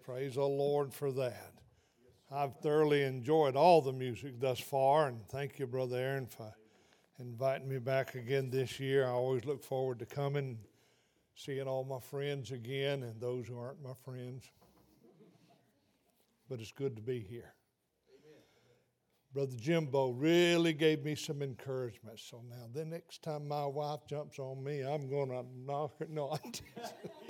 Praise the Lord for that. I've thoroughly enjoyed all the music thus far, and thank you, Brother Aaron, for inviting me back again this year. I always look forward to coming, seeing all my friends again, and those who aren't my friends. But it's good to be here. Amen. Brother Jimbo really gave me some encouragement. So now, the next time my wife jumps on me, I'm going to knock her. No, I'm teasing.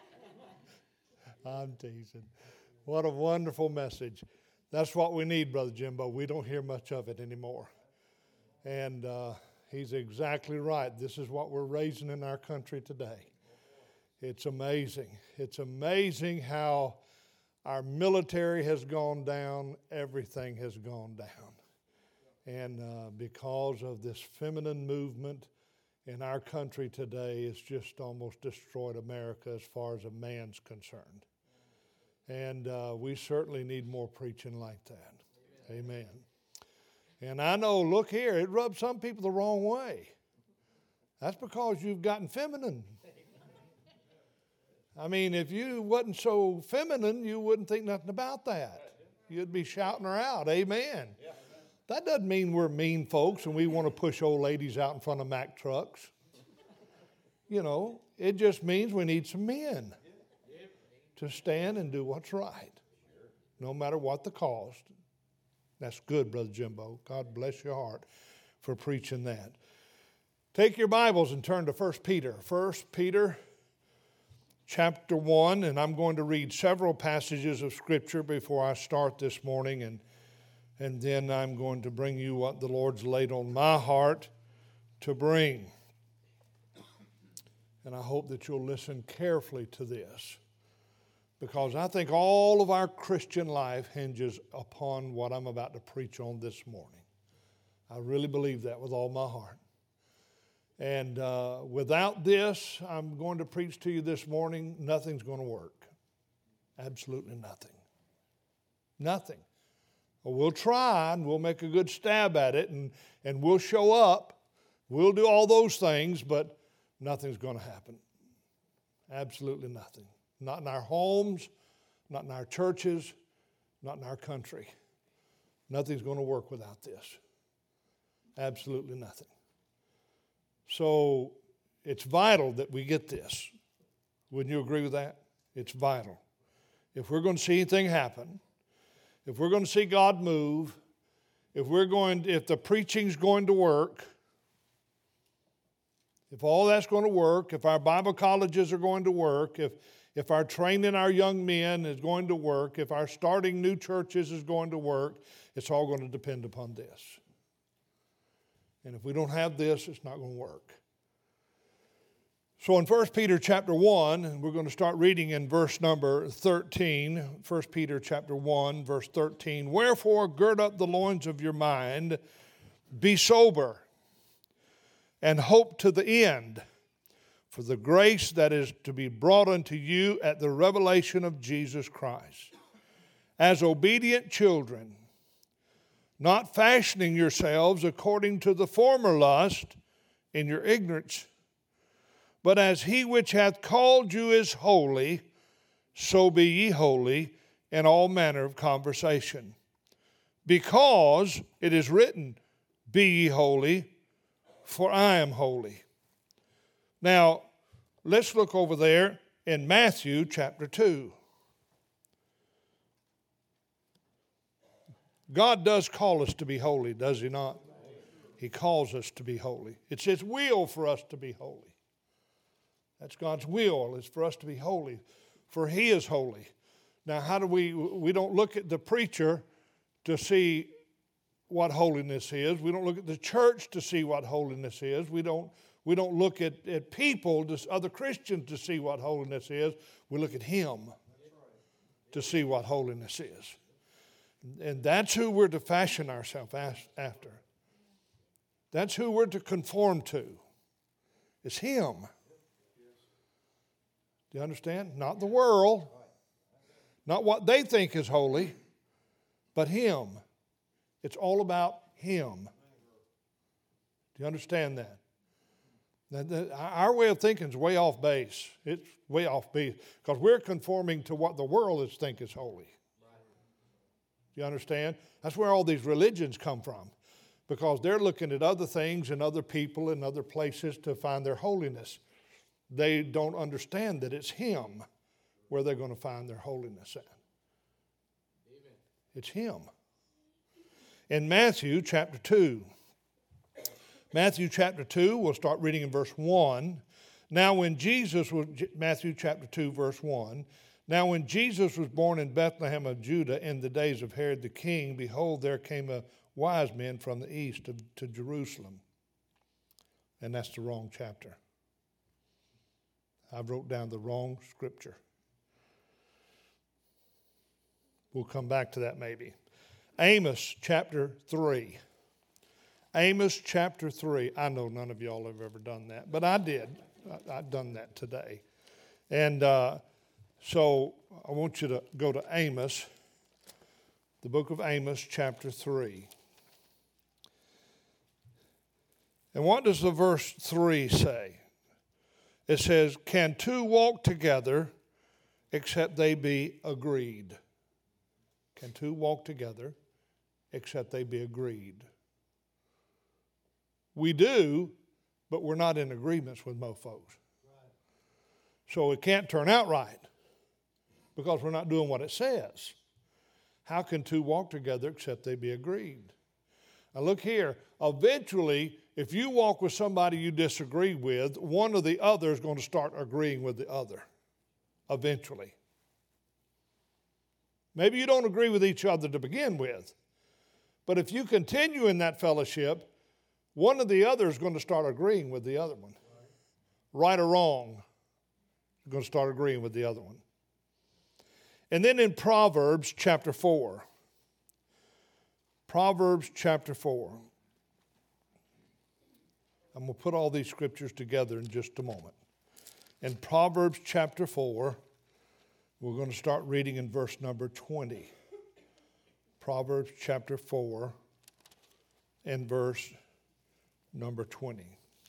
I'm teasing. What a wonderful message. That's what we need, Brother Jimbo. We don't hear much of it anymore. And he's exactly right. This is what we're raising in our country today. It's amazing. It's amazing how our military has gone down. Everything has gone down. And because of this feminine movement in our country today, it's just almost destroyed America as far as a man's concerned. And we certainly need more preaching like that. Amen. And I know, look here, it rubs some people the wrong way. That's because you've gotten feminine. I mean, if you wasn't so feminine, you wouldn't think nothing about that. You'd be shouting her out. Amen. That doesn't mean we're mean folks and we want to push old ladies out in front of Mack trucks. You know, it just means we need some men to stand and do what's right, no matter what the cost. That's good, Brother Jimbo. God bless your heart for preaching that. Take your Bibles and turn to 1 Peter. 1 Peter chapter 1, and I'm going to read several passages of Scripture before I start this morning, and then I'm going to bring you what the Lord's laid on my heart to bring. And I hope that you'll listen carefully to this, because I think all of our Christian life hinges upon what I'm about to preach on this morning. I really believe that with all my heart. And without this, I'm going to preach to you this morning, nothing's going to work. Absolutely nothing. Nothing. Well, we'll try and we'll make a good stab at it and we'll show up. We'll do all those things, but nothing's going to happen. Absolutely nothing. Not in our homes, not in our churches, not in our country. Nothing's going to work without this. Absolutely nothing. So it's vital that we get this. Wouldn't you agree with that? It's vital. If we're going to see anything happen, if we're going to see God move, if the preaching's going to work, if all that's going to work, if our Bible colleges are going to work, if our training our young men is going to work, if our starting new churches is going to work, it's all going to depend upon this. And if we don't have this, it's not going to work. So in 1 Peter chapter 1, and we're going to start reading in verse number 13, 1 Peter chapter 1, verse 13, "Wherefore gird up the loins of your mind, be sober, and hope to the end for the grace that is to be brought unto you at the revelation of Jesus Christ. As obedient children, not fashioning yourselves according to the former lust in your ignorance, but as he which hath called you is holy, so be ye holy in all manner of conversation. Because it is written, Be ye holy, for I am holy." Now, let's look over there in Matthew chapter 2. God does call us to be holy, does he not? He calls us to be holy. It's his will for us to be holy. That's God's will, is for us to be holy, for he is holy. Now, how do we don't look at the preacher to see what holiness is. We don't look at the church to see what holiness is. We don't look at people, other Christians, to see what holiness is. We look at him to see what holiness is. And that's who we're to fashion ourselves after. That's who we're to conform to. It's him. Do you understand? Not the world. Not what they think is holy, but him. It's all about him. Do you understand that? Our way of thinking is way off base. It's way off base because we're conforming to what the world thinks is holy. You understand? That's where all these religions come from, because they're looking at other things and other people and other places to find their holiness. They don't understand that it's Him where they're going to find their holiness at. Amen. It's Him. In Matthew chapter 2, Matthew chapter 2, we'll start reading in verse 1. Matthew chapter 2, verse 1. Now when Jesus was born in Bethlehem of Judah in the days of Herod the king, behold, there came a wise men from the east to Jerusalem. And that's the wrong chapter. I wrote down the wrong scripture. We'll come back to that maybe. Amos chapter 3. Amos chapter 3. I know none of y'all have ever done that, but I did. I've done that today. And so I want you to go to Amos, the book of Amos chapter 3. And what does the verse 3 say? It says, can two walk together except they be agreed? Can two walk together except they be agreed? We do, but we're not in agreements with most folks. So it can't turn out right because we're not doing what it says. How can two walk together except they be agreed? Now look here. Eventually, if you walk with somebody you disagree with, one or the other is going to start agreeing with the other. Eventually. Maybe you don't agree with each other to begin with. But if you continue in that fellowship, one or the other is going to start agreeing with the other one. Right or wrong, you're going to start agreeing with the other one. And then in Proverbs chapter 4. Proverbs chapter 4. I'm going to put all these scriptures together in just a moment. In Proverbs chapter 4, we're going to start reading in verse number 20. Proverbs chapter 4 and verse number 20.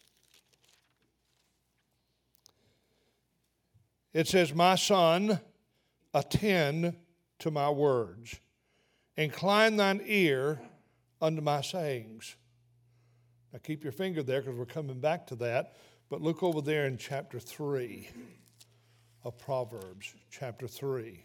It says, my son, attend to my words. Incline thine ear unto my sayings. Now keep your finger there because we're coming back to that. But look over there in chapter 3 of Proverbs, chapter 3.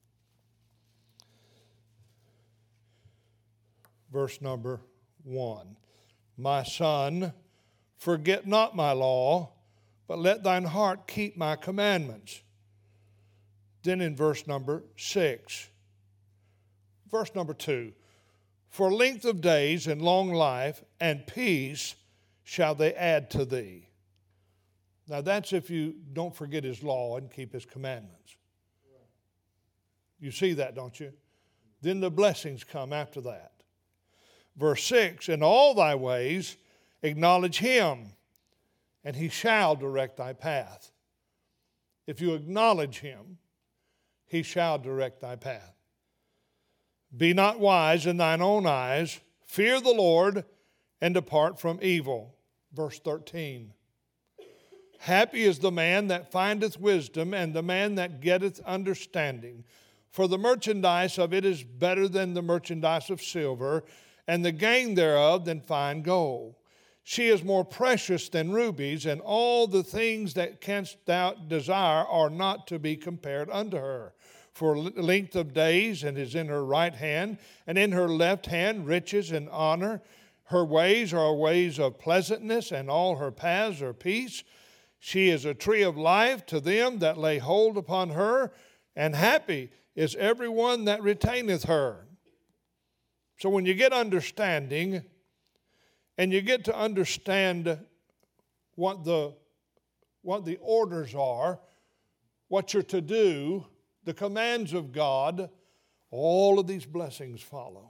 Verse number 1. My son, forget not my law, but let thine heart keep my commandments. Then in verse number 6. Verse number 2. For length of days and long life and peace shall they add to thee. Now that's if you don't forget his law and keep his commandments. You see that, don't you? Then the blessings come after that. Verse 6, in all thy ways acknowledge him, and he shall direct thy path. If you acknowledge him, he shall direct thy path. Be not wise in thine own eyes. Fear the Lord and depart from evil. Verse 13. Happy is the man that findeth wisdom and the man that getteth understanding. For the merchandise of it is better than the merchandise of silver, and the gain thereof than fine gold. She is more precious than rubies, and all the things that canst thou desire are not to be compared unto her. For length of days and is in her right hand, and in her left hand riches and honor. Her ways are ways of pleasantness, and all her paths are peace. She is a tree of life to them that lay hold upon her, and happy is everyone that retaineth her. So when you get understanding, and you get to understand what the orders are, what you're to do, the commands of God, all of these blessings follow.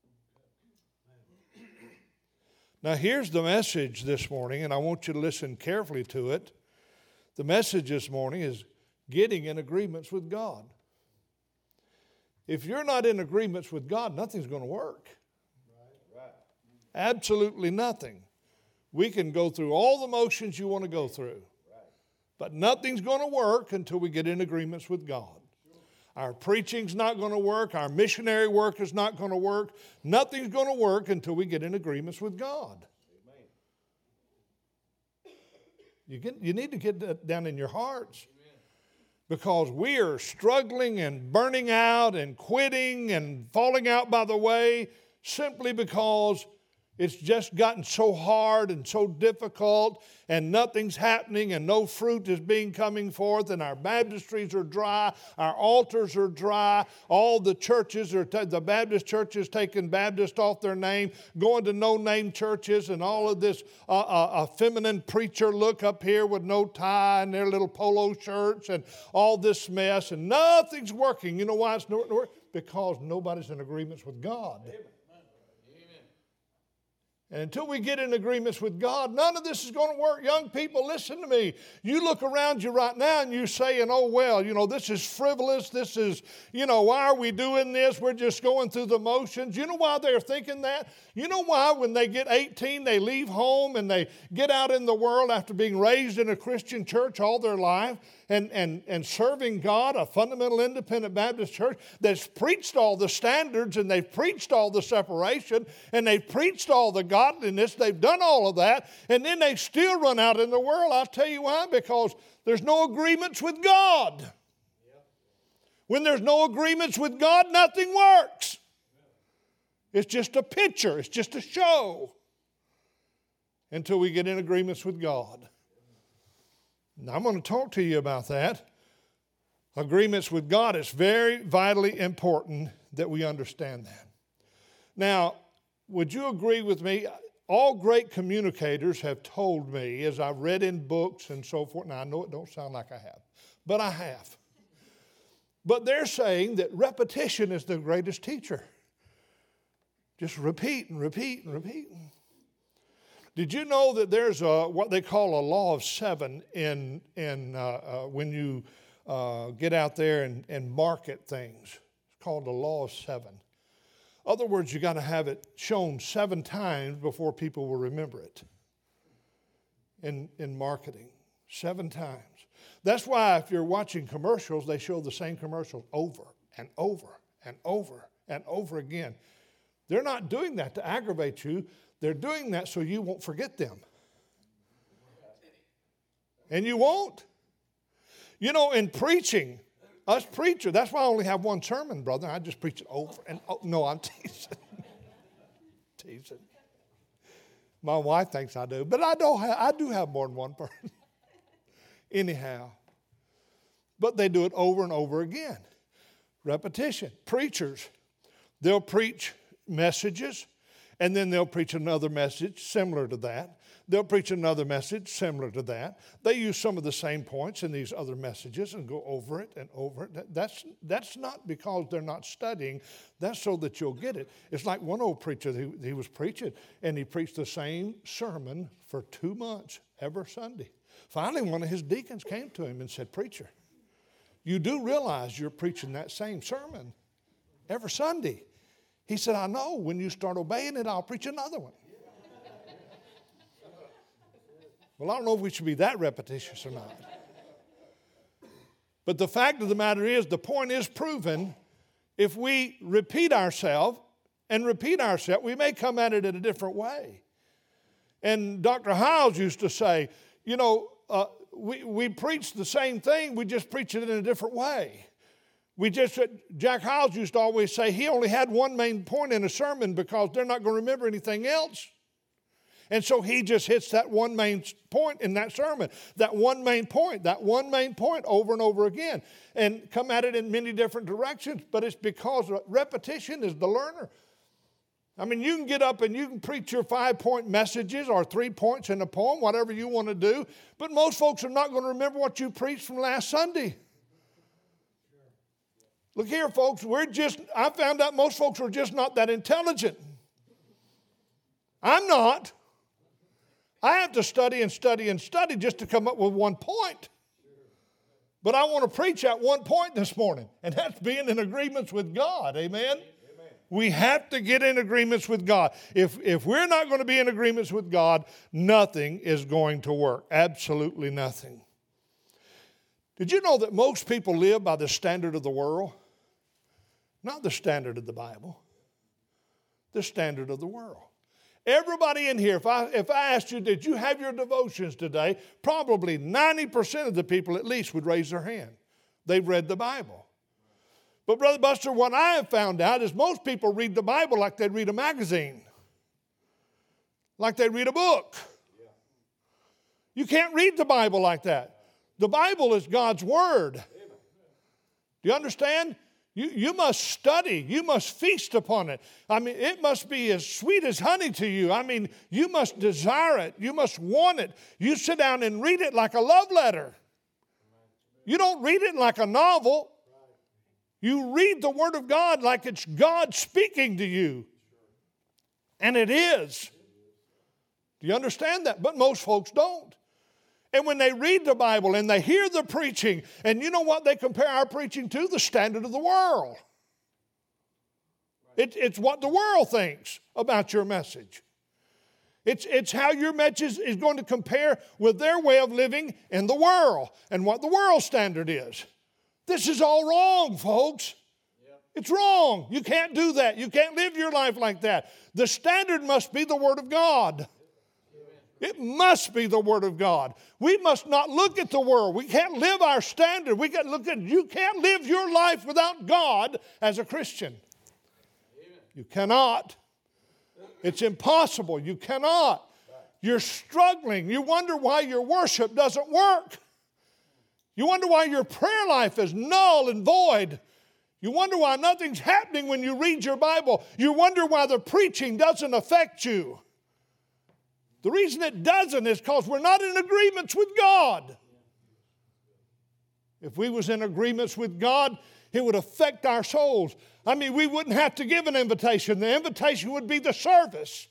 Now here's the message this morning, and I want you to listen carefully to it. The message this morning is getting in agreements with God. If you're not in agreements with God, nothing's going to work. Right. Absolutely nothing. We can go through all the motions you want to go through. But nothing's going to work until we get in agreements with God. Our preaching's not going to work. Our missionary work is not going to work. Nothing's going to work until we get in agreements with God. You need to get that down in your hearts. Because we are struggling and burning out and quitting and falling out by the way simply because it's just gotten so hard and so difficult and nothing's happening and no fruit is being coming forth and our baptistries are dry, our altars are dry, all the churches are, the Baptist churches taking Baptist off their name, going to no-name churches and all of this a feminine preacher look up here with no tie and their little polo shirts and all this mess and nothing's working. You know why it's not working? Because nobody's in agreements with God. Amen. And until we get in agreements with God, none of this is going to work. Young people, listen to me. You look around you right now and you're saying, oh, well, this is frivolous. This is, why are we doing this? We're just going through the motions. You know why they're thinking that? You know why when they get 18, they leave home and they get out in the world after being raised in a Christian church all their life and serving God, a fundamental independent Baptist church that's preached all the standards and they've preached all the separation and they've preached all the godliness. They've done all of that and then they still run out in the world. I'll tell you why. Because there's no agreements with God. When there's no agreements with God, nothing works. It's just a picture. It's just a show until we get in agreements with God. Now, I'm going to talk to you about that. Agreements with God, it's very vitally important that we understand that. Now, would you agree with me? All great communicators have told me, as I've read in books and so forth, now I know it don't sound like I have, but I have. But they're saying that repetition is the greatest teacher. Just repeat and repeat and repeat. Did you know that there's what they call a law of seven when you get out there and market things? It's called the law of seven. In other words, you got to have it shown 7 times before people will remember it. In marketing, 7 times. That's why if you're watching commercials, they show the same commercial over and over and over and over again. They're not doing that to aggravate you. They're doing that so you won't forget them. And you won't. In preaching, us preachers, that's why I only have one sermon, brother. I just preach it over and over. No, I'm teasing. Teasing. My wife thinks I do, but I do have more than one person. Anyhow. But they do it over and over again. Repetition. Preachers, they'll preach messages, and then they'll preach another message similar to that. They'll preach another message similar to that. They use some of the same points in these other messages and go over it and over it. That's not because they're not studying. That's so that you'll get it. It's like one old preacher, he was preaching, and he preached the same sermon for 2 months every Sunday. Finally, one of his deacons came to him and said, "Preacher, you do realize you're preaching that same sermon every Sunday." He said, "I know. When you start obeying it, I'll preach another one." Well, I don't know if we should be that repetitious or not. But the fact of the matter is, the point is proven. If we repeat ourselves, we may come at it in a different way. And Dr. Hiles used to say, we preach the same thing, we just preach it in a different way. Jack Hiles used to always say he only had one main point in a sermon because they're not going to remember anything else. And so he just hits that one main point in that sermon, that one main point over and over again, and come at it in many different directions. But it's because repetition is the learner. I mean, you can get up and you can preach your 5-point messages or 3 points in a poem, whatever you want to do, but most folks are not going to remember what you preached from last Sunday. Look here, folks, I found out most folks are just not that intelligent. I'm not. I have to study and study and study just to come up with one point. But I want to preach at one point this morning, and that's being in agreements with God. Amen? We have to get in agreements with God. If we're not going to be in agreements with God, nothing is going to work. Absolutely nothing. Did you know that most people live by the standard of the world? Not the standard of the Bible. The standard of the world. Everybody in here, if I asked you, did you have your devotions today? Probably 90% of the people at least would raise their hand. They've read the Bible. But Brother Buster, what I have found out is most people read the Bible like they'd read a magazine. Like they read a book. You can't read the Bible like that. The Bible is God's Word. Do you understand? You must study. You must feast upon it. I mean, it must be as sweet as honey to you. I mean, you must desire it. You must want it. You sit down and read it like a love letter. You don't read it like a novel. You read the Word of God like it's God speaking to you. And it is. Do you understand that? But most folks don't. And when they read the Bible and they hear the preaching, and you know what they compare our preaching to? The standard of the world. It's what the world thinks about your message. It's how your message is going to compare with their way of living in the world and what the world standard is. This is all wrong, folks. It's wrong. You can't do that. You can't live your life like that. The standard must be the Word of God. It must be the Word of God. We must not look at the world. We can't live our standard. We can't look at, you can't live your life without God as a Christian. You cannot. It's impossible. You cannot. You're struggling. You wonder why your worship doesn't work. You wonder why your prayer life is null and void. You wonder why nothing's happening when you read your Bible. You wonder why the preaching doesn't affect you. The reason it doesn't is because we're not in agreements with God. If we was in agreements with God, it would affect our souls. I mean, we wouldn't have to give an invitation. The invitation would be the service.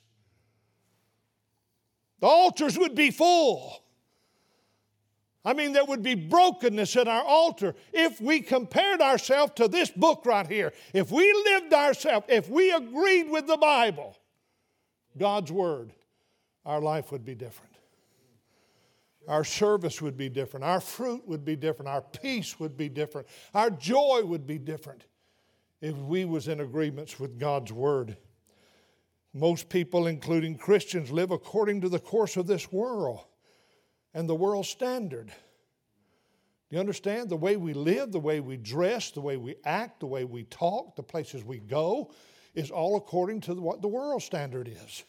The altars would be full. I mean, there would be brokenness at our altar if we compared ourselves to this book right here. If we lived ourselves, if we agreed with the Bible, God's Word, our life would be different. Our service would be different. Our fruit would be different. Our peace would be different. Our joy would be different if we was in agreements with God's Word. Most people, including Christians, live according to the course of this world and the world standard. Do you understand? The way we live, the way we dress, the way we act, the way we talk, the places we go is all according to what the world standard is.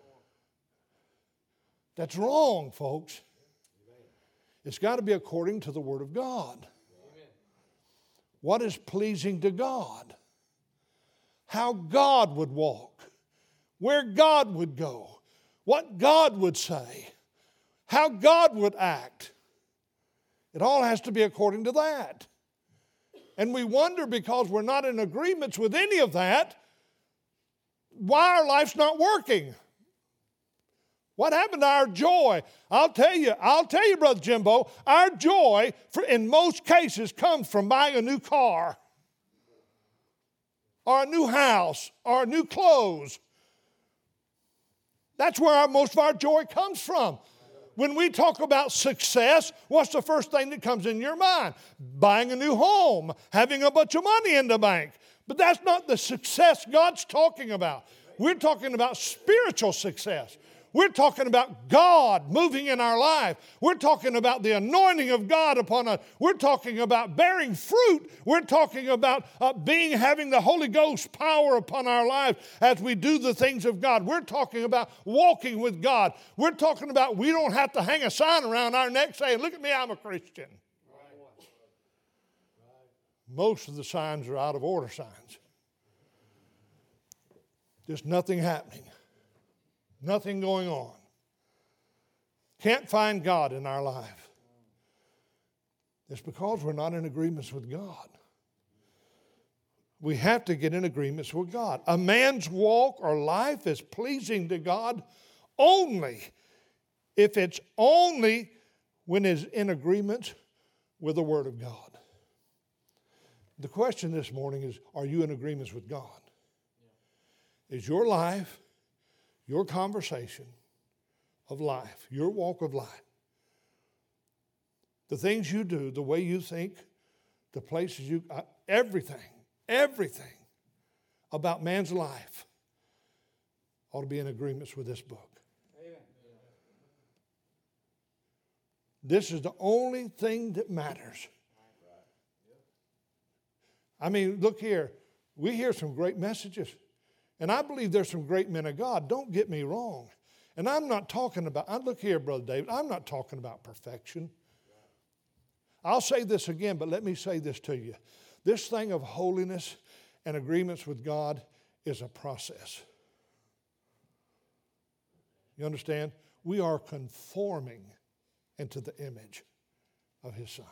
That's wrong, folks. It's got to be according to the Word of God. What is pleasing to God? How God would walk. Where God would go. What God would say. How God would act. It all has to be according to that. And we wonder, because we're not in agreements with any of that, why our life's not working. What happened to our joy? I'll tell you, Brother Jimbo, our joy in most cases comes from buying a new car or a new house or new clothes. That's where most of our joy comes from. When we talk about success, what's the first thing that comes in your mind? Buying a new home, having a bunch of money in the bank. But that's not the success God's talking about. We're talking about spiritual success. We're talking about God moving in our life. We're talking about the anointing of God upon us. We're talking about bearing fruit. We're talking about having the Holy Ghost power upon our life as we do the things of God. We're talking about walking with God. We're talking about we don't have to hang a sign around our neck saying, "Look at me, I'm a Christian." Most of the signs are out of order signs. Just nothing happening. Nothing going on. Can't find God in our life. It's because we're not in agreements with God. We have to get in agreements with God. A man's walk or life is pleasing to God only if it's only when it's in agreement with the Word of God. The question this morning is, are you in agreements with God? is your life, your conversation of life, your walk of life. The things you do, the way you think, the places you, everything about man's life ought to be in agreements with this book. Amen. This is the only thing that matters. I mean, look here. We hear some great messages. And I believe there's some great men of God. Don't get me wrong. And I'm not talking about, look here, Brother David, I'm not talking about perfection. I'll say this again, but let me say this to you. This thing of holiness and agreements with God is a process. You understand? We are conforming into the image of His Son.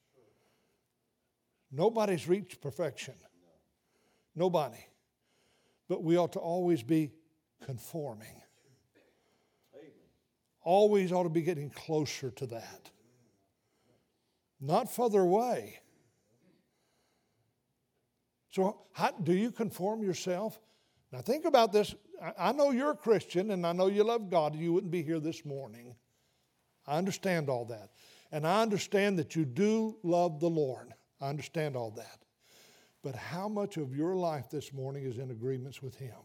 Nobody's reached perfection. Nobody. But we ought to always be conforming. Always ought to be getting closer to that. Not further away. So how do you conform yourself? Now think about this. I know you're a Christian and I know you love God. You wouldn't be here this morning. I understand all that. And I understand that you do love the Lord. I understand all that. But how much of your life this morning is in agreements with Him?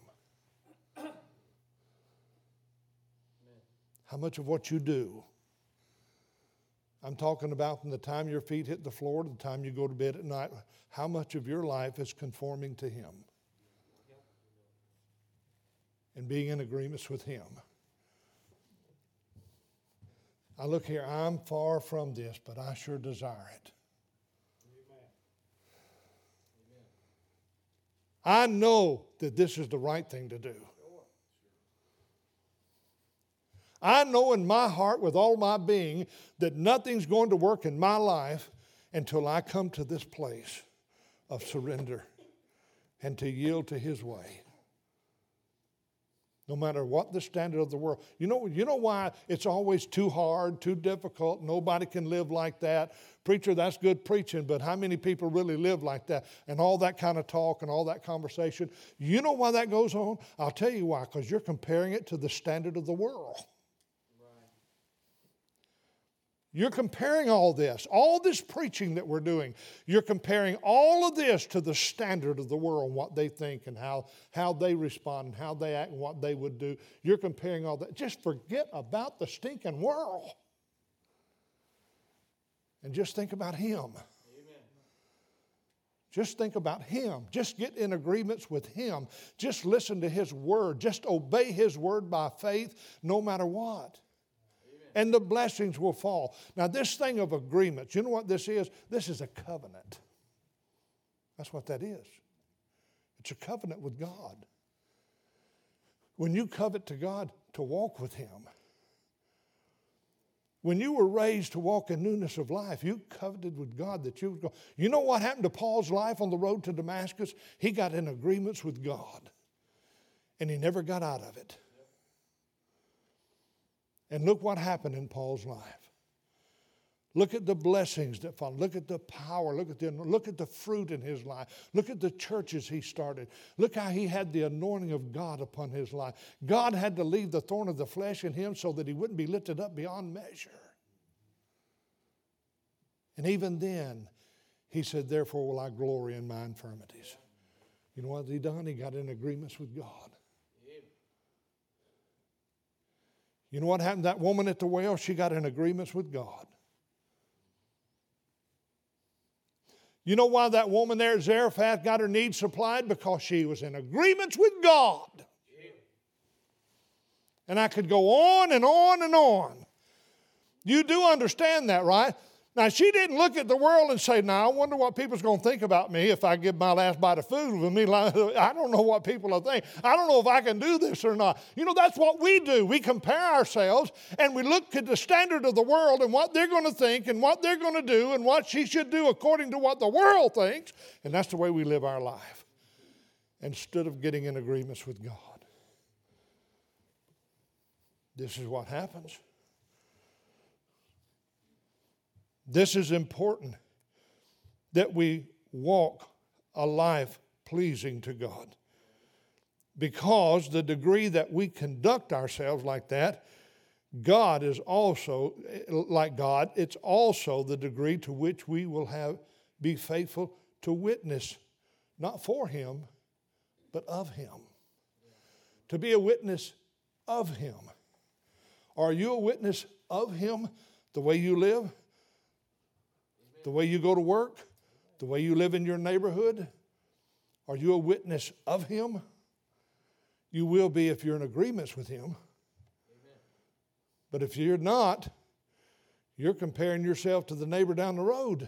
How much of what you do? I'm talking about from the time your feet hit the floor to the time you go to bed at night. How much of your life is conforming to Him? And being in agreements with Him. I look here, I'm far from this, but I sure desire it. I know that this is the right thing to do. I know in my heart with all my being that nothing's going to work in my life until I come to this place of surrender and to yield to His way. No matter what the standard of the world. You know why it's always too hard, too difficult, nobody can live like that. Preacher, that's good preaching, but how many people really live like that? And all that kind of talk and all that conversation. You know why that goes on? I'll tell you why, because you're comparing it to the standard of the world. You're comparing all this preaching that we're doing, you're comparing all of this to the standard of the world, what they think and how they respond and how they act and what they would do. You're comparing all that. Just forget about the stinking world. And just think about Him. Amen. Just think about Him. Just get in agreements with Him. Just listen to His word. Just obey His word by faith no matter what. And the blessings will fall. Now, this thing of agreements, you know what this is? This is a covenant. That's what that is. It's a covenant with God. When you covet to God to walk with Him, when you were raised to walk in newness of life, you coveted with God that you would go. You know what happened to Paul's life on the road to Damascus? He got in agreements with God, and he never got out of it. And look what happened in Paul's life. Look at the blessings that followed. Look at the power. Look at the fruit in his life. Look at the churches he started. Look how he had the anointing of God upon his life. God had to leave the thorn of the flesh in him so that he wouldn't be lifted up beyond measure. And even then, he said, therefore will I glory in my infirmities. You know what he done? He got in agreements with God. You know what happened to that woman at the well? She got in agreements with God. You know why that woman there at Zarephath got her needs supplied? Because she was in agreements with God. And I could go on and on and on. You do understand that, right? Now, she didn't look at the world and say, now, I wonder what people's going to think about me if I give my last bite of food with me. I don't know what people will think. I don't know if I can do this or not. You know, that's what we do. We compare ourselves and we look at the standard of the world and what they're going to think and what they're going to do and what she should do according to what the world thinks. And that's the way we live our life instead of getting in agreements with God. This is what happens. This is important, that we walk a life pleasing to God. Because the degree that we conduct ourselves like that, God is also, like God, it's also the degree to which we will be faithful to witness, not for Him, but of Him. To be a witness of Him. Are you a witness of Him the way you live? The way you go to work? The way you live in your neighborhood? Are you a witness of Him? You will be if you're in agreements with Him. But if you're not, you're comparing yourself to the neighbor down the road.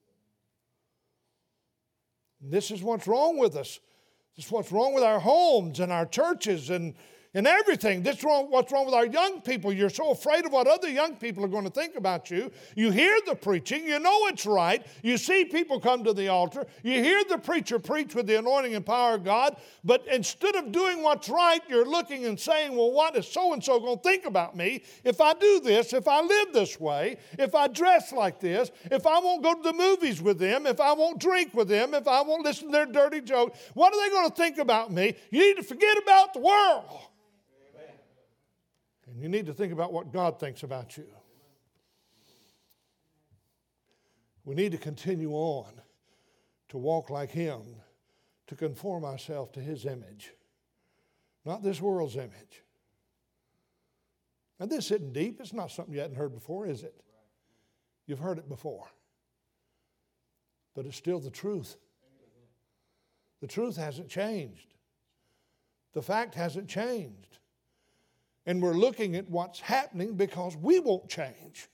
And this is what's wrong with us. This is what's wrong with our homes and our churches and everything. This is what's wrong with our young people. You're so afraid of what other young people are going to think about you. You hear the preaching. You know it's right. You see people come to the altar. You hear the preacher preach with the anointing and power of God. But instead of doing what's right, you're looking and saying, well, what is so-and-so going to think about me if I do this, if I live this way, if I dress like this, if I won't go to the movies with them, if I won't drink with them, if I won't listen to their dirty jokes? What are they going to think about me? You need to forget about the world. And you need to think about what God thinks about you. We need to continue on to walk like Him, to conform ourselves to His image, not this world's image. Now, this isn't deep. It's not something you hadn't heard before, is it? You've heard it before. But it's still the truth. The truth hasn't changed. The fact hasn't changed. And we're looking at what's happening because we won't change.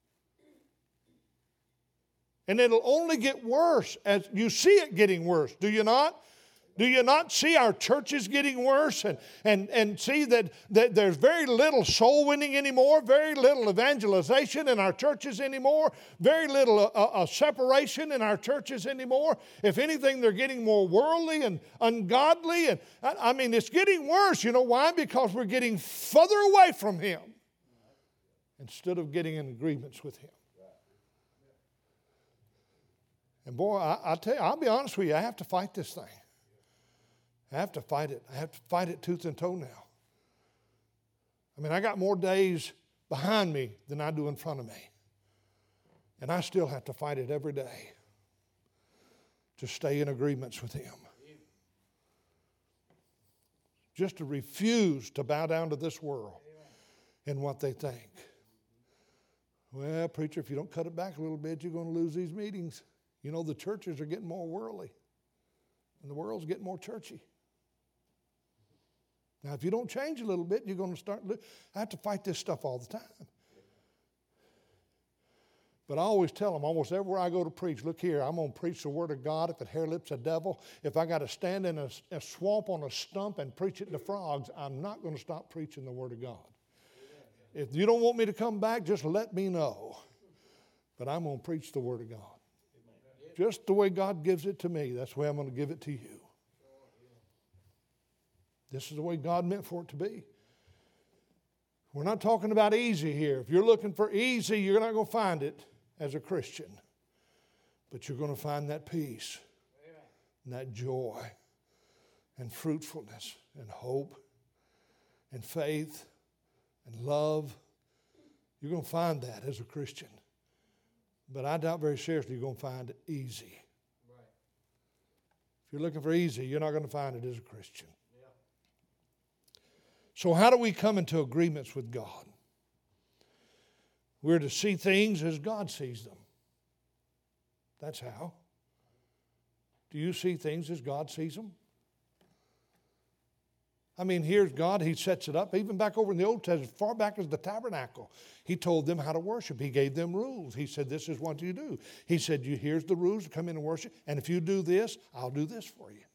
And it'll only get worse as you see it getting worse, do you not? Do you not see our churches getting worse and see that there's very little soul winning anymore, very little evangelization in our churches anymore, very little separation in our churches anymore? If anything, they're getting more worldly and ungodly. And I mean, it's getting worse. You know why? Because we're getting further away from Him instead of getting in agreements with Him. And boy, I tell you, I'll be honest with you, I have to fight this thing. I have to fight it. I have to fight it tooth and toe now. I mean, I got more days behind me than I do in front of me. And I still have to fight it every day to stay in agreements with Him. Just to refuse to bow down to this world and what they think. Well, preacher, if you don't cut it back a little bit, you're going to lose these meetings. You know, the churches are getting more worldly. And the world's getting more churchy. Now, if you don't change a little bit, you're going to start. I have to fight this stuff all the time. But I always tell them, almost everywhere I go to preach, look here, I'm going to preach the Word of God. If it hair lips a devil, if I got to stand in a swamp on a stump and preach it to frogs, I'm not going to stop preaching the Word of God. If you don't want me to come back, just let me know. But I'm going to preach the Word of God. Just the way God gives it to me, that's the way I'm going to give it to you. This is the way God meant for it to be. We're not talking about easy here. If you're looking for easy, you're not going to find it as a Christian. But you're going to find that peace and that joy and fruitfulness and hope and faith and love. You're going to find that as a Christian. But I doubt very seriously you're going to find it easy. If you're looking for easy, you're not going to find it as a Christian. So how do we come into agreements with God? We're to see things as God sees them. That's how. Do you see things as God sees them? I mean, here's God. He sets it up. Even back over in the Old Testament, as far back as the tabernacle, He told them how to worship. He gave them rules. He said, this is what you do. He said, here's the rules to come in and worship. And if you do this, I'll do this for you.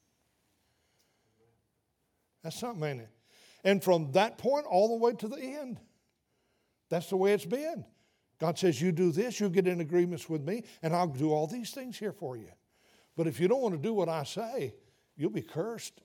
That's something, ain't it? And from that point all the way to the end, that's the way it's been. God says, you do this, you get in agreements with me, and I'll do all these things here for you. But if you don't want to do what I say, you'll be cursed.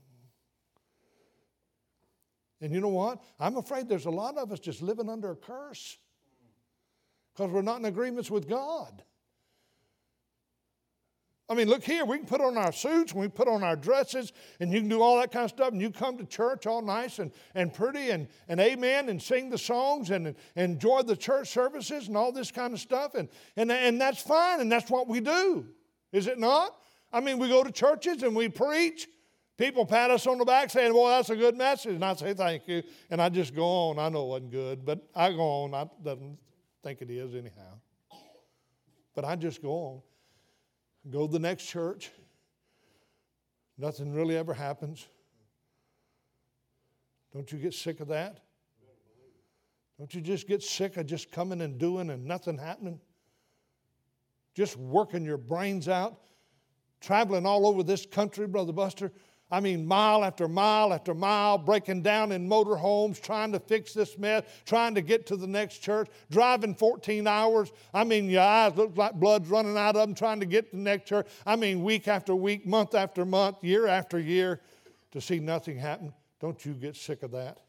And you know what? I'm afraid there's a lot of us just living under a curse because we're not in agreements with God. I mean, look here, we can put on our suits and we put on our dresses and you can do all that kind of stuff and you come to church all nice and pretty and amen and sing the songs and enjoy the church services and all this kind of stuff and that's fine and that's what we do, is it not? I mean, we go to churches and we preach. People pat us on the back saying, well, that's a good message. And I say, thank you. And I just go on. I know it wasn't good, but I go on. I don't think it is anyhow. But I just go on. Go to the next church. Nothing really ever happens. Don't you get sick of that? Don't you just get sick of just coming and doing and nothing happening? Just working your brains out. Traveling all over this country, Brother Buster. I mean, mile after mile after mile, breaking down in motorhomes, trying to fix this mess, trying to get to the next church, driving 14 hours. I mean, your eyes look like blood's running out of them, trying to get to the next church. I mean, week after week, month after month, year after year, to see nothing happen. Don't you get sick of that?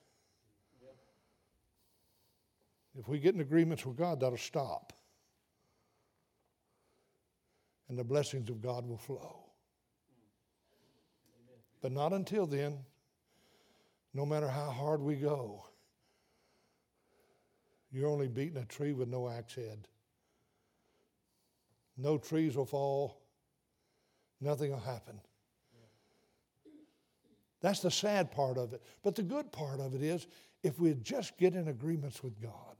If we get in agreements with God, that'll stop. And the blessings of God will flow. But not until then, no matter how hard we go, you're only beating a tree with no axe head. No trees will fall. Nothing will happen. That's the sad part of it. But the good part of it is if we just get in agreements with God.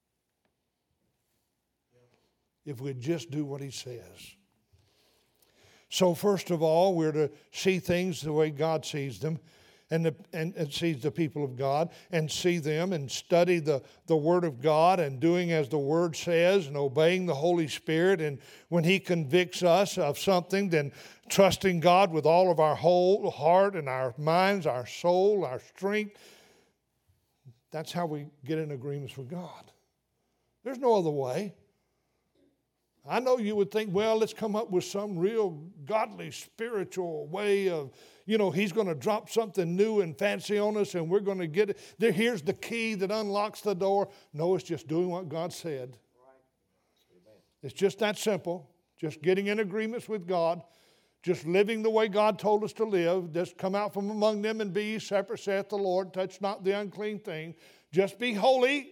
If we just do what He says. So first of all, we're to see things the way God sees them and sees the people of God and see them and study the Word of God and doing as the Word says and obeying the Holy Spirit. And when He convicts us of something, then trusting God with all of our whole heart and our minds, our soul, our strength. That's how we get in agreements with God. There's no other way. I know you would think, well, let's come up with some real godly, spiritual way of, He's going to drop something new and fancy on us and we're going to get it. Here's the key that unlocks the door. No, it's just doing what God said. It's just that simple. Just getting in agreements with God. Just living the way God told us to live. Just come out from among them and be ye separate, saith the Lord. Touch not the unclean thing. Just be holy.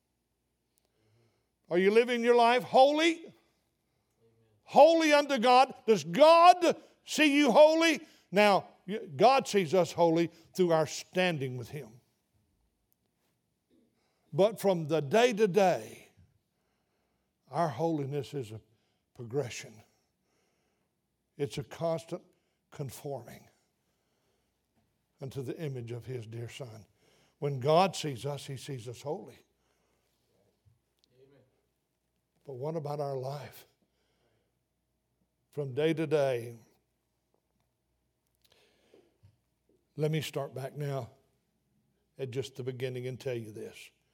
Are you living your life holy? Holy unto God. Does God see you holy? Now, God sees us holy through our standing with Him. But from the day to day, our holiness is a progression. It's a constant conforming unto the image of His dear Son. When God sees us, He sees us holy. Amen. But what about our life? From day to day. Let me start back now at just the beginning and tell you this.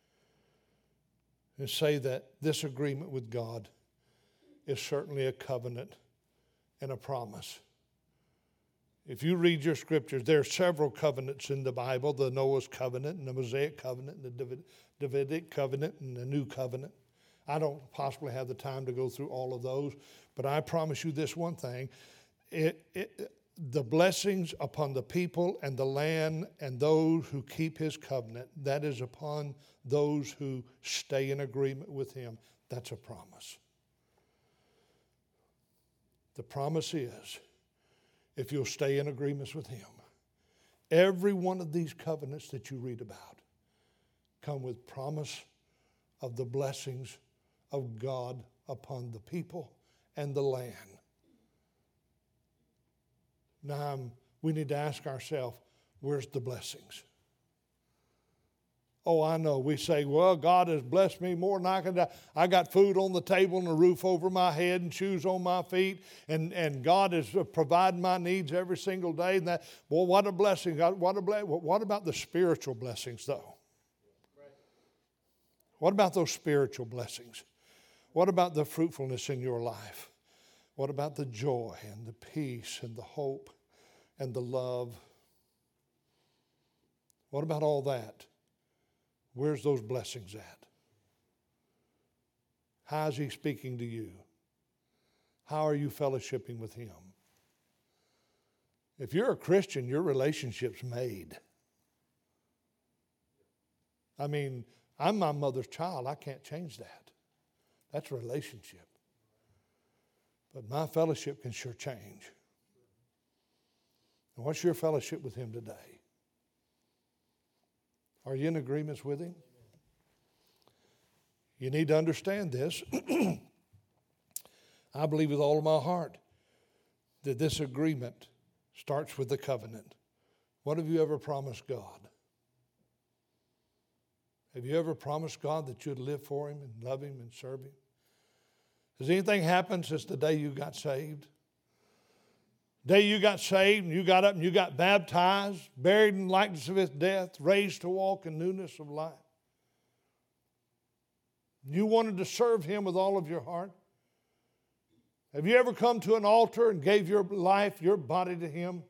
And say that this agreement with God is certainly a covenant and a promise. If you read your scriptures, there are several covenants in the Bible. The Noah's covenant and the Mosaic covenant and the Davidic covenant and the New covenant. I don't possibly have the time to go through all of those, but I promise you this one thing. The blessings upon the people and the land and those who keep His covenant, that is upon those who stay in agreement with Him. That's a promise. The promise is, if you'll stay in agreements with Him, every one of these covenants that you read about come with promise of the blessings of God upon the people and the land. Now, we need to ask ourselves, where's the blessings? Oh, I know. We say, well, God has blessed me more than I can do. I got food on the table and a roof over my head and shoes on my feet, and God is providing my needs every single day. And that, well, what a blessing. What about the spiritual blessings, though? What about those spiritual blessings? What about the fruitfulness in your life? What about the joy and the peace and the hope and the love? What about all that? Where's those blessings at? How is He speaking to you? How are you fellowshipping with Him? If you're a Christian, your relationship's made. I mean, I'm my mother's child. I can't change that. That's a relationship. But my fellowship can sure change. And what's your fellowship with Him today? Are you in agreements with Him? You need to understand this. I believe with all of my heart that this agreement starts with the covenant. What have you ever promised God? Have you ever promised God that you'd live for Him and love Him and serve Him? Has anything happened since the day you got saved? The day you got saved and you got up and you got baptized, buried in likeness of His death, raised to walk in newness of life. You wanted to serve Him with all of your heart. Have you ever come to an altar and gave your life, your body to Him?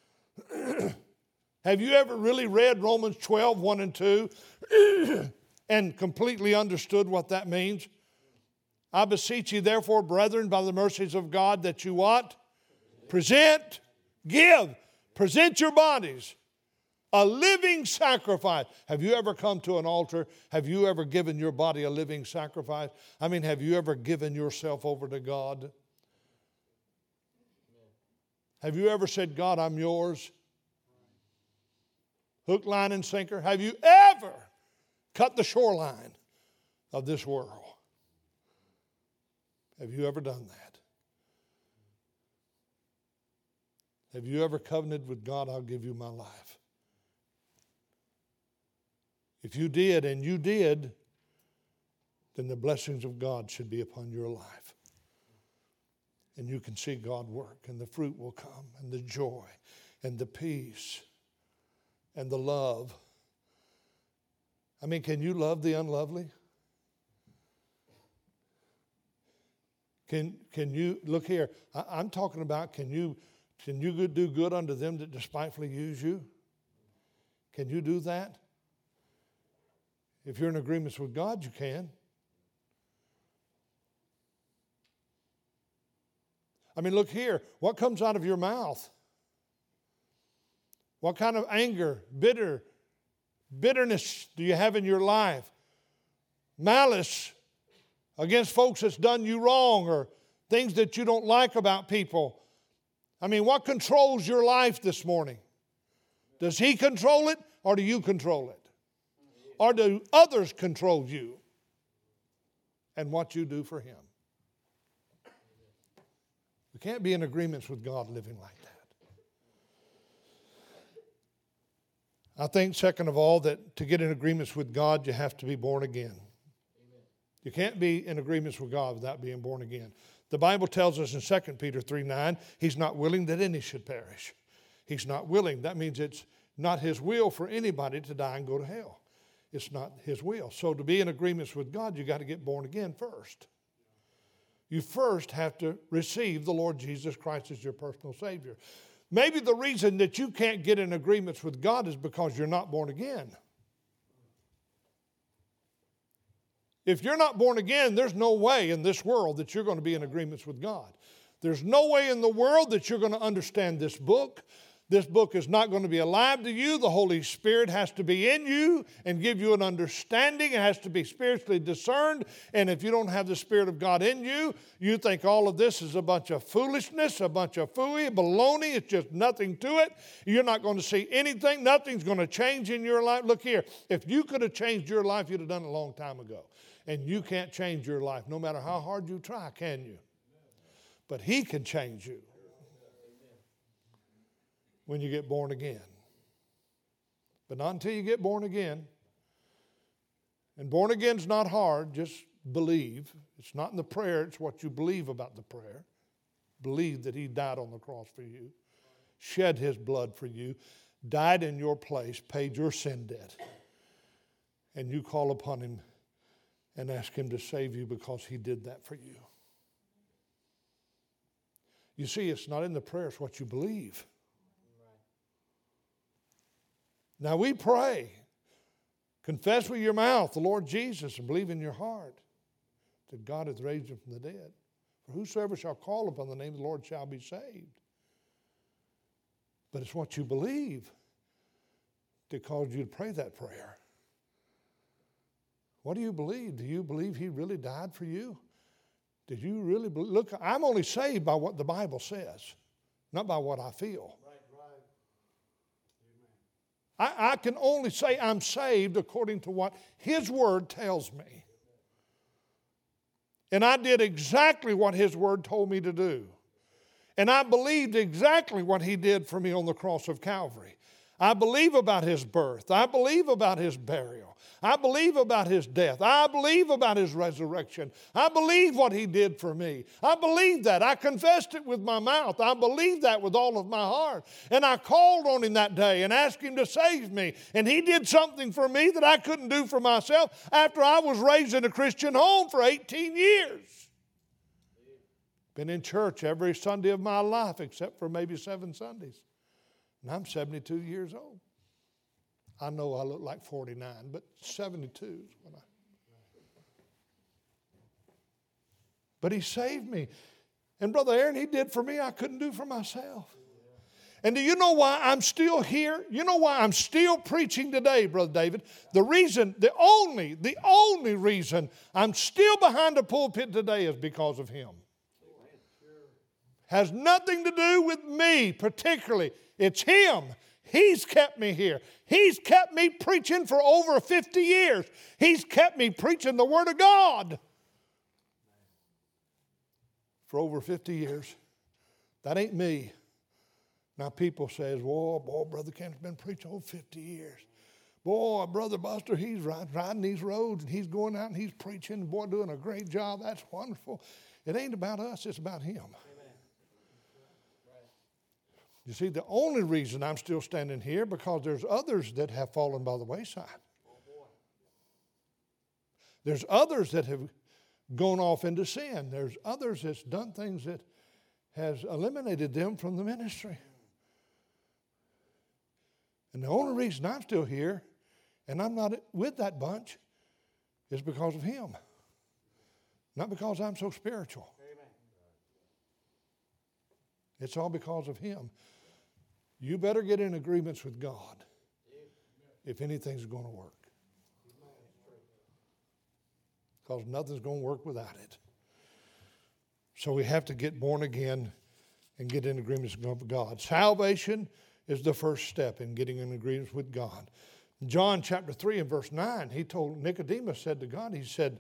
Have you ever really read Romans 12, 1 and 2 and completely understood what that means? I beseech you, therefore, brethren, by the mercies of God, that you what? Present your bodies a living sacrifice. Have you ever come to an altar? Have you ever given your body a living sacrifice? I mean, have you ever given yourself over to God? Have you ever said, God, I'm yours? Hook, line, and sinker. Have you ever cut the shoreline of this world? Have you ever done that? Have you ever covenanted with God, I'll give you my life? If you did, and you did, then the blessings of God should be upon your life. And you can see God work, and the fruit will come, and the joy, and the peace, and the love. I mean, can you love the unlovely? Can you, look here, I'm talking about can you do good unto them that despitefully use you? Can you do that? If you're in agreements with God, you can. I mean, look here. What comes out of your mouth? What kind of anger, bitterness do you have in your life? Malice against folks that's done you wrong, or things that you don't like about people. I mean, what controls your life this morning? Does He control it, or do you control it? Or do others control you and what you do for Him? We can't be in agreements with God living like that. I think, second of all, that to get in agreements with God, you have to be born again. You can't be in agreements with God without being born again. The Bible tells us in 2 Peter 3:9, He's not willing that any should perish. He's not willing. That means it's not His will for anybody to die and go to hell. It's not His will. So to be in agreements with God, you got to get born again first. You first have to receive the Lord Jesus Christ as your personal Savior. Maybe the reason that you can't get in agreements with God is because you're not born again. If you're not born again, there's no way in this world that you're going to be in agreements with God. There's no way in the world that you're going to understand this book. This book is not going to be alive to you. The Holy Spirit has to be in you and give you an understanding. It has to be spiritually discerned. And if you don't have the Spirit of God in you, you think all of this is a bunch of foolishness, a bunch of phooey, baloney. It's just nothing to it. You're not going to see anything. Nothing's going to change in your life. Look here. If you could have changed your life, you'd have done it a long time ago. And you can't change your life, no matter how hard you try, can you? But He can change you when you get born again. But not until you get born again. And born again's not hard, just believe. It's not in the prayer, it's what you believe about the prayer. Believe that He died on the cross for you, shed His blood for you, died in your place, paid your sin debt. And you call upon Him and ask Him to save you because He did that for you. You see, it's not in the prayer, it's what you believe. Now we pray, confess with your mouth the Lord Jesus and believe in your heart that God hath raised Him from the dead. For whosoever shall call upon the name of the Lord shall be saved. But it's what you believe that caused you to pray that prayer. What do you believe? Do you believe he really died for you? Did you really believe? Look, I'm only saved by what the Bible says, not by what I feel. I can only say I'm saved according to what his word tells me. And I did exactly what his word told me to do. And I believed exactly what he did for me on the cross of Calvary. I believe about his birth. I believe about his burial. I believe about his death. I believe about his resurrection. I believe what he did for me. I believe that. I confessed it with my mouth. I believe that with all of my heart. And I called on him that day and asked him to save me. And he did something for me that I couldn't do for myself after I was raised in a Christian home for 18 years. Been in church every Sunday of my life except for maybe 7 Sundays. And I'm 72 years old. I know I look like 49, but 72 is what I... But he saved me. And Brother Aaron, he did for me I couldn't do for myself. And do you know why I'm still here? You know why I'm still preaching today, Brother David? The only reason I'm still behind the pulpit today is because of him. Has nothing to do with me particularly. It's him. He's kept me here. He's kept me preaching for over 50 years. He's kept me preaching the Word of God for over 50 years. That ain't me. Now people says, boy, Brother Kent's been preaching over 50 years. Boy, Brother Buster, he's riding these roads and he's going out and he's preaching. Boy, doing a great job. That's wonderful. It ain't about us. It's about him. You see, the only reason I'm still standing here because there's others that have fallen by the wayside. There's others that have gone off into sin. There's others that's done things that has eliminated them from the ministry. And the only reason I'm still here and I'm not with that bunch is because of him. Not because I'm so spiritual. It's all because of him. You better get in agreements with God if anything's going to work. Because nothing's going to work without it. So we have to get born again and get in agreements with God. Salvation is the first step in getting in agreements with God. John chapter 3 and verse 9, he told Nicodemus, said to God, he said,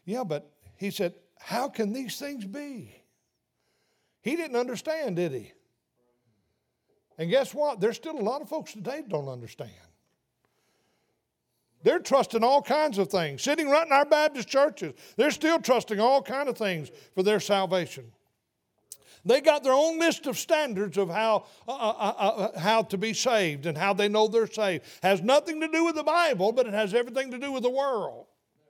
how can these things be? He didn't understand, did he? And guess what? There's still a lot of folks today that don't understand. They're trusting all kinds of things. Sitting right in our Baptist churches, they're still trusting all kinds of things for their salvation. They got their own list of standards of how to be saved and how they know they're saved. Has nothing to do with the Bible, but it has everything to do with the world.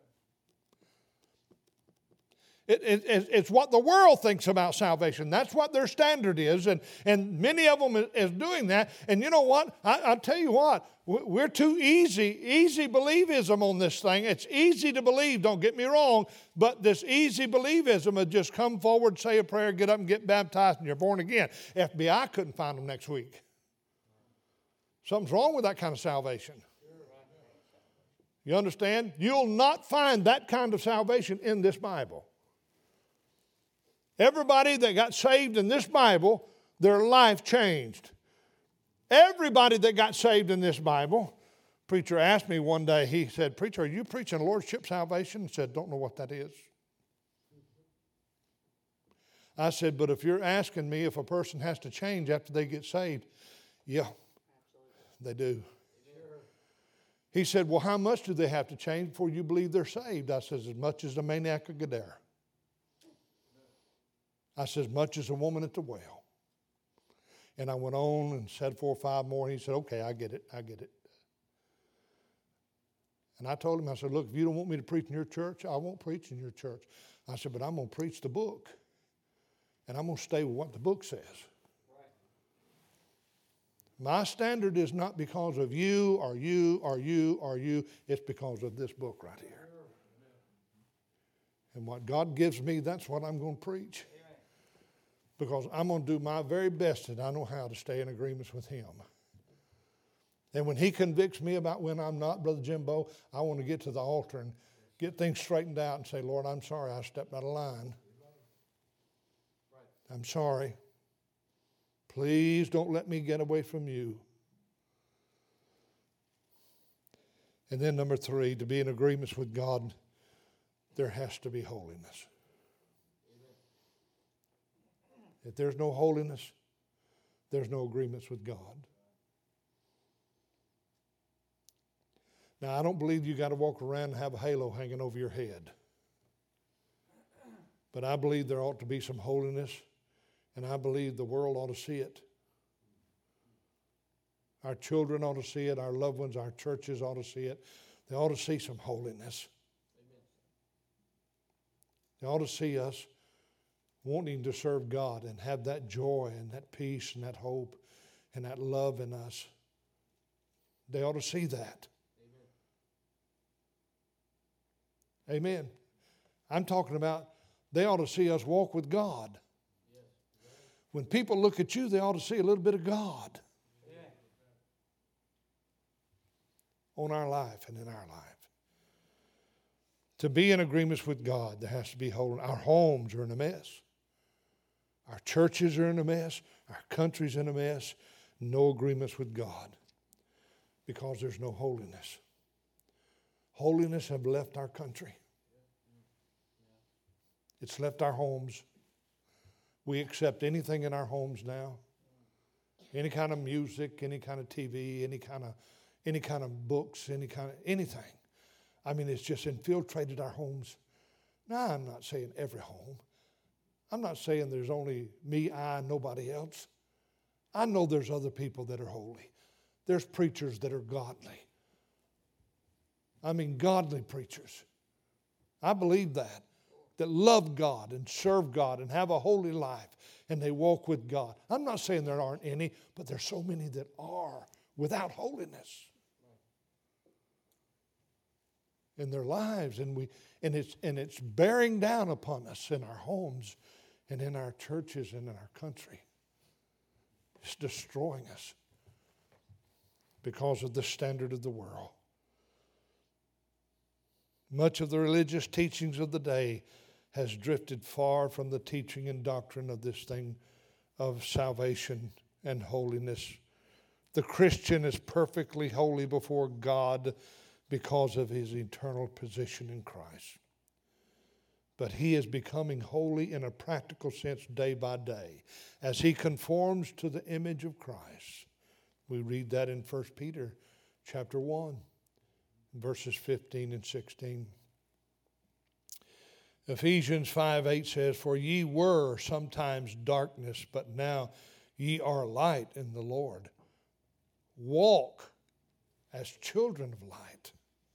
It's what the world thinks about salvation. That's what their standard is. And many of them is doing that. And you know what? I tell you what. We're too easy believism on this thing. It's easy to believe, don't get me wrong. But this easy believism of just come forward, say a prayer, get up and get baptized, and you're born again. FBI couldn't find them next week. Something's wrong with that kind of salvation. You understand? You'll not find that kind of salvation in this Bible. Everybody that got saved in this Bible, their life changed. Everybody that got saved in this Bible, preacher asked me one day, he said, "Preacher, are you preaching Lordship salvation?" I said, "Don't know what that is." I said, "But if you're asking me if a person has to change after they get saved," yeah, they do. He said, "Well, how much do they have to change before you believe they're saved?" I said, "As much as the maniac of Gadara." I said, "As much as a woman at the well." And I went on and said 4 or 5 more. And he said, "Okay, I get it. And I told him, I said, "Look, if you don't want me to preach in your church, I won't preach in your church." I said, "But I'm going to preach the book. And I'm going to stay with what the book says." My standard is not because of you or you or you or you. It's because of this book right here. And what God gives me, that's what I'm going to preach. because I'm going to do my very best that I know how to stay in agreements with Him. And when He convicts me about when I'm not, Brother Jimbo, I want to get to the altar and get things straightened out and say, Lord, I'm sorry I stepped out of line. I'm sorry. Please don't let me get away from You. And then number 3, to be in agreements with God, there has to be holiness. If there's no holiness, there's no agreements with God. Now, I don't believe you got to walk around and have a halo hanging over your head. But I believe there ought to be some holiness, and I believe the world ought to see it. Our children ought to see it. Our loved ones, our churches ought to see it. They ought to see some holiness. They ought to see us wanting to serve God and have that joy and that peace and that hope and that love in us. They ought to see that. Amen. I'm talking about they ought to see us walk with God. When people look at you, they ought to see a little bit of God on our life and in our life. To be in agreements with God, there has to be holiness. Our homes are in a mess. Our churches are in a mess. Our country's in a mess. No agreements with God because there's no holiness. Holiness have left our country. It's left our homes. We accept anything in our homes now. Any kind of music, any kind of TV, any kind of books, anything. I mean, it's just infiltrated our homes. Now, I'm not saying every home. I'm not saying there's only me, I, and nobody else. I know there's other people that are holy. There's preachers that are godly. I mean, godly preachers. I believe that love God and serve God and have a holy life, and they walk with God. I'm not saying there aren't any, but there's so many that are without holiness in their lives, and it's bearing down upon us in our homes and in our churches and in our country. It's destroying us because of the standard of the world. Much of the religious teachings of the day has drifted far from the teaching and doctrine of this thing of salvation and holiness. The Christian is perfectly holy before God because of his eternal position in Christ. But he is becoming holy in a practical sense day by day as he conforms to the image of Christ. We read that in 1 Peter chapter 1, verses 15 and 16. Ephesians 5:8 says, "For ye were sometimes darkness, but now ye are light in the Lord. Walk as children of light."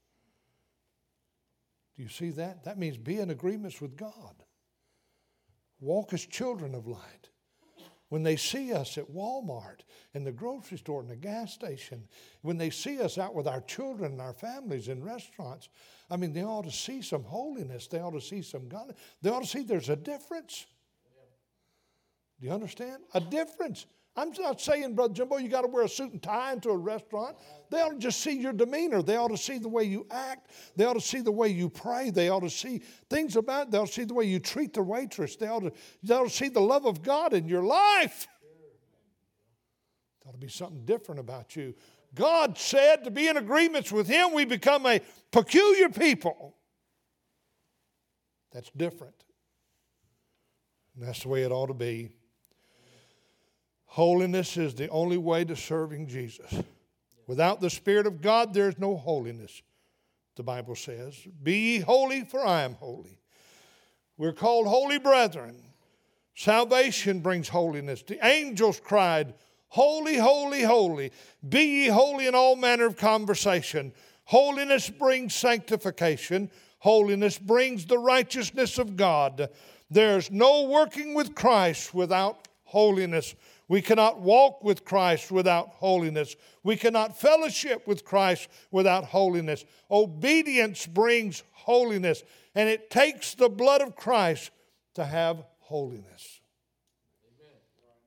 Do you see that? That means be in agreements with God. Walk as children of light. When they see us at Walmart, in the grocery store, in the gas station, when they see us out with our children and our families in restaurants, I mean, they ought to see some holiness. They ought to see some God. They ought to see there's a difference. Do you understand? A difference. I'm not saying, Brother Jimbo, you got to wear a suit and tie into a restaurant. They ought to just see your demeanor. They ought to see the way you act. They ought to see the way you pray. They ought to see things about it. They ought to see the way you treat the waitress. They ought to see the love of God in your life. There ought to be something different about you. God said to be in agreements with Him, we become a peculiar people. That's different. And that's the way it ought to be. Holiness is the only way to serving Jesus. Without the Spirit of God, there is no holiness, the Bible says. Be ye holy, for I am holy. We're called holy brethren. Salvation brings holiness. The angels cried, "Holy, holy, holy. Be ye holy in all manner of conversation." Holiness brings sanctification. Holiness brings the righteousness of God. There's no working with Christ without holiness. We cannot walk with Christ without holiness. We cannot fellowship with Christ without holiness. Obedience brings holiness, and it takes the blood of Christ to have holiness.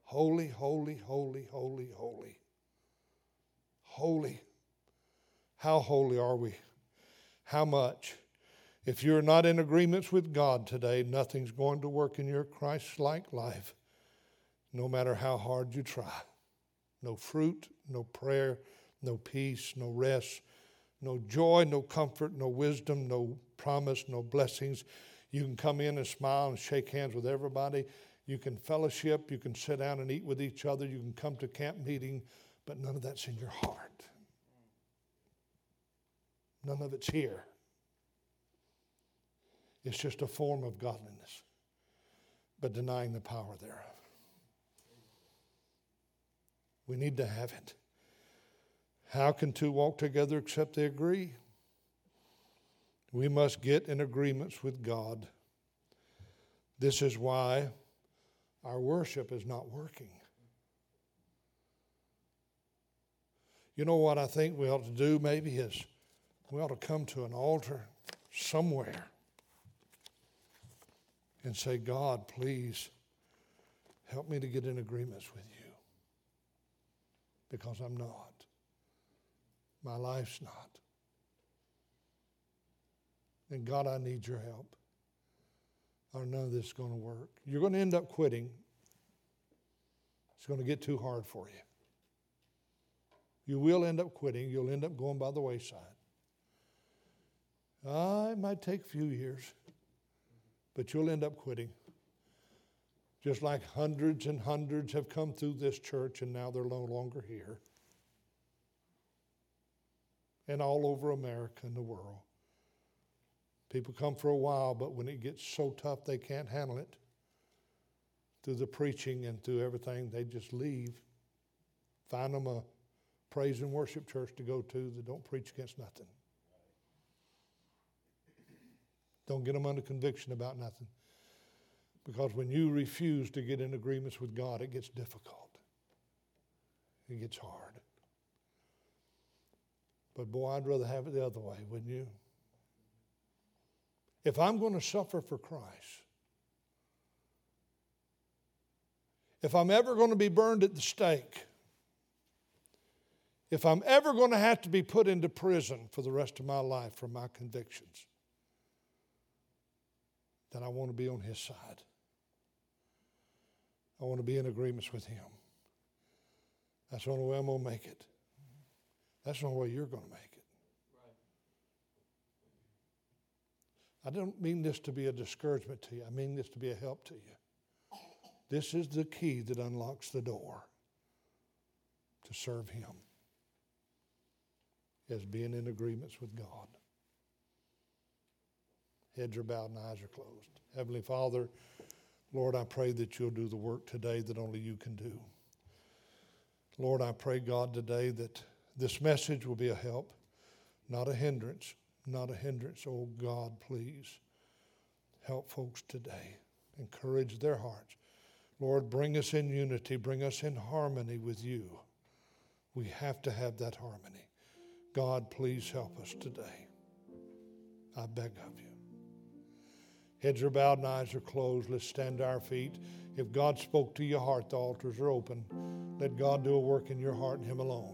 Holy, holy, holy, holy, holy. Holy. How holy are we? How much? If you're not in agreements with God today, nothing's going to work in your Christ-like life, no matter how hard you try. No fruit, no prayer, no peace, no rest, no joy, no comfort, no wisdom, no promise, no blessings. You can come in and smile and shake hands with everybody. You can fellowship. You can sit down and eat with each other. You can come to camp meeting, but none of that's in your heart. None of it's here. It's just a form of godliness, but denying the power thereof. We need to have it. How can two walk together except they agree? We must get in agreements with God. This is why our worship is not working. You know what I think we ought to do maybe is we ought to come to an altar somewhere and say, God, please help me to get in agreements with you, because I'm not. My life's not. And God, I need your help, or none of this is going to work. You're going to end up quitting. It's going to get too hard for you. You will end up quitting. You'll end up going by the wayside. It might take a few years, but you'll end up quitting. Just like hundreds and hundreds have come through this church and now they're no longer here. And all over America and the world. People come for a while, but when it gets so tough they can't handle it, through the preaching and through everything, they just leave. Find them a praise and worship church to go to that don't preach against nothing. Don't get them under conviction about nothing. Because when you refuse to get in agreements with God, it gets difficult. It gets hard. But boy, I'd rather have it the other way, wouldn't you? If I'm going to suffer for Christ, if I'm ever going to be burned at the stake, if I'm ever going to have to be put into prison for the rest of my life for my convictions, then I want to be on his side. I want to be in agreements with him. That's the only way I'm going to make it. That's the only way you're going to make it. I don't mean this to be a discouragement to you. I mean this to be a help to you. This is the key that unlocks the door to serve him, is being in agreements with God. Heads are bowed and eyes are closed. Heavenly Father, Lord, I pray that you'll do the work today that only you can do. Lord, I pray, God, today that this message will be a help, not a hindrance, not a hindrance. Oh, God, please help folks today. Encourage their hearts. Lord, bring us in unity. Bring us in harmony with you. We have to have that harmony. God, please help us today. I beg of you. Heads are bowed and eyes are closed. Let's stand to our feet. If God spoke to your heart, the altars are open. Let God do a work in your heart and him alone.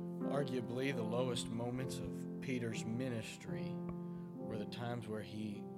Arguably, the lowest moments of Peter's ministry were the times where he